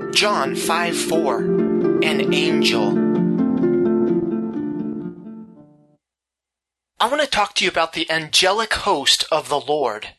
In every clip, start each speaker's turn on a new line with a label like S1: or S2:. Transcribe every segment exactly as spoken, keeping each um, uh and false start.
S1: John five four, an angel. I want to talk to you about the angelic host of the Lord.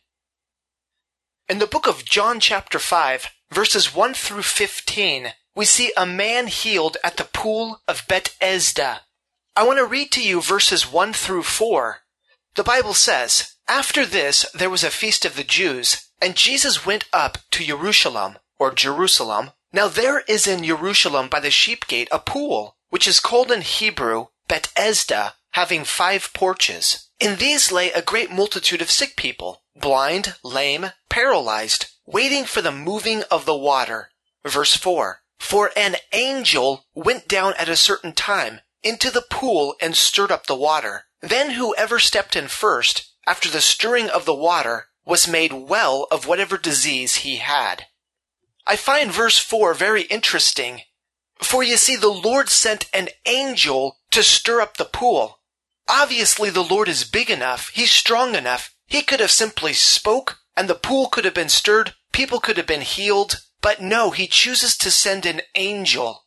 S1: In the book of John chapter five, verses one through fifteen, we see a man healed at the pool of Bethesda. I want to read to you verses one through four. The Bible says, "After this there was a feast of the Jews, and Jesus went up to Jerusalem, or Jerusalem. Now there is in Jerusalem by the sheep gate a pool, which is called in Hebrew Bethesda, having five porches. In these lay a great multitude of sick people, blind, lame, paralyzed, waiting for the moving of the water." Verse four, "For an angel went down at a certain time into the pool and stirred up the water. Then whoever stepped in first, after the stirring of the water, was made well of whatever disease he had." I find verse four very interesting. For you see, the Lord sent an angel to stir up the pool. Obviously, the Lord is big enough, he's strong enough, he could have simply spoke, and the pool could have been stirred, people could have been healed, but no, he chooses to send an angel.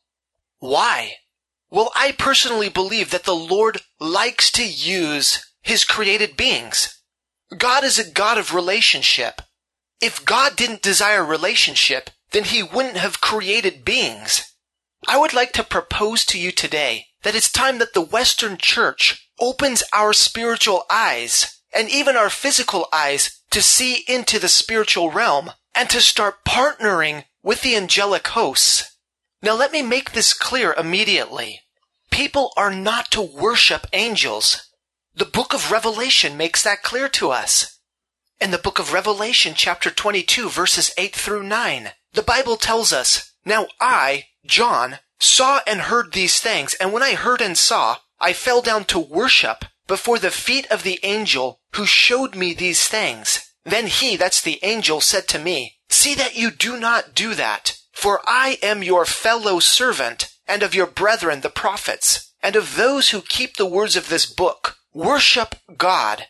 S1: Why? Well, I personally believe that the Lord likes to use his created beings. God is a God of relationship. If God didn't desire relationship, then he wouldn't have created beings. I would like to propose to you today that it's time that the Western Church opens our spiritual eyes, and even our physical eyes, to see into the spiritual realm, and to start partnering with the angelic hosts. Now let me make this clear immediately. People are not to worship angels. The book of Revelation makes that clear to us. In the book of Revelation, chapter twenty-two, verses eight through nine, the Bible tells us, "Now I, John, saw and heard these things, and when I heard and saw, I fell down to worship before the feet of the angel who showed me these things. Then he," that's the angel, "said to me, 'See that you do not do that, for I am your fellow servant, and of your brethren the prophets, and of those who keep the words of this book. Worship God.'"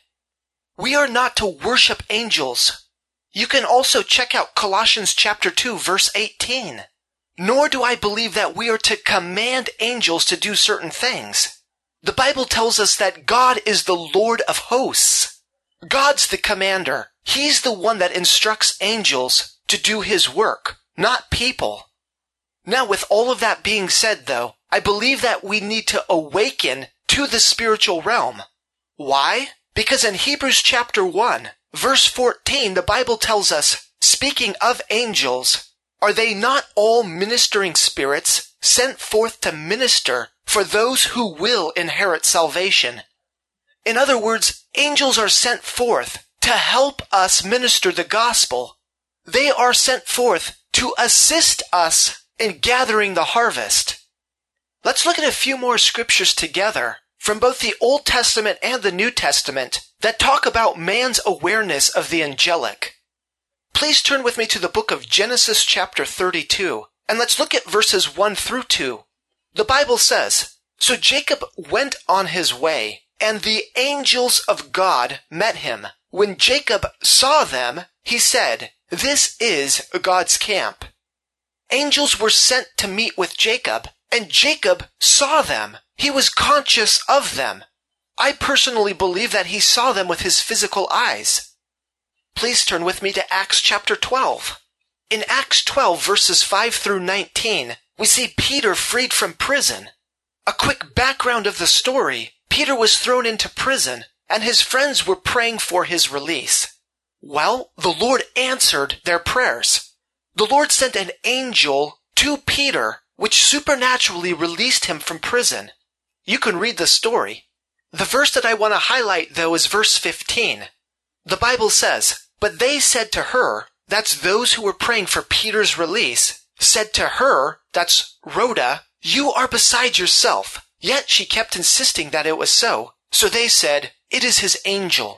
S1: We are not to worship angels. You can also check out Colossians chapter two, verse eighteen. Nor do I believe that we are to command angels to do certain things. The Bible tells us that God is the Lord of hosts. God's the commander. He's the one that instructs angels to do his work, not people. Now, with all of that being said, though, I believe that we need to awaken to the spiritual realm. Why? Because in Hebrews chapter one, verse fourteen, the Bible tells us, speaking of angels, "Are they not all ministering spirits sent forth to minister for those who will inherit salvation?" In other words, angels are sent forth to help us minister the gospel. They are sent forth to assist us in gathering the harvest. Let's look at a few more scriptures together from both the Old Testament and the New Testament that talk about man's awareness of the angelic. Please turn with me to the book of Genesis chapter thirty-two, and let's look at verses one through two. The Bible says, "So Jacob went on his way, and the angels of God met him. When Jacob saw them, he said, 'This is God's camp.'" Angels were sent to meet with Jacob, and Jacob saw them. He was conscious of them. I personally believe that he saw them with his physical eyes. Please turn with me to Acts chapter twelve. In Acts twelve, verses five through nineteen, we see Peter freed from prison. A quick background of the story: Peter was thrown into prison, and his friends were praying for his release. Well, the Lord answered their prayers. The Lord sent an angel to Peter, which supernaturally released him from prison. You can read the story. The verse that I want to highlight, though, is verse fifteen. The Bible says, "But they said to her," that's those who were praying for Peter's release, said to her, that's Rhoda, "You are beside yourself." Yet she kept insisting that it was so. So they said, "It is his angel."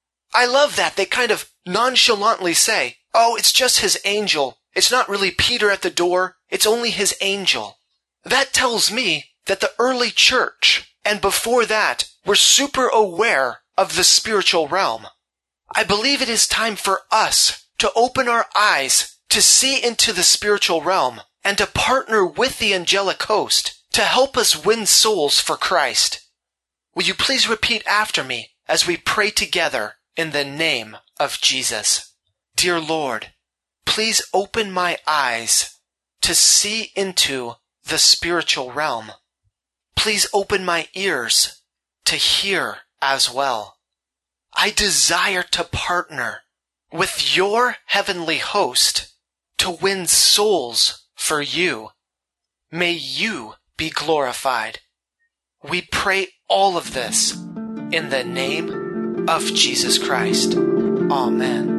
S1: I love that. They kind of nonchalantly say, "Oh, it's just his angel. It's not really Peter at the door. It's only his angel." That tells me that the early church, and before that, were super aware of the spiritual realm. I believe it is time for us to open our eyes to see into the spiritual realm and to partner with the angelic host to help us win souls for Christ. Will you please repeat after me as we pray together in the name of Jesus? Dear Lord, please open my eyes to see into the spiritual realm. Please open my ears to hear as well. I desire to partner with your heavenly host to win souls for you. May you be glorified. We pray all of this in the name of Jesus Christ. Amen.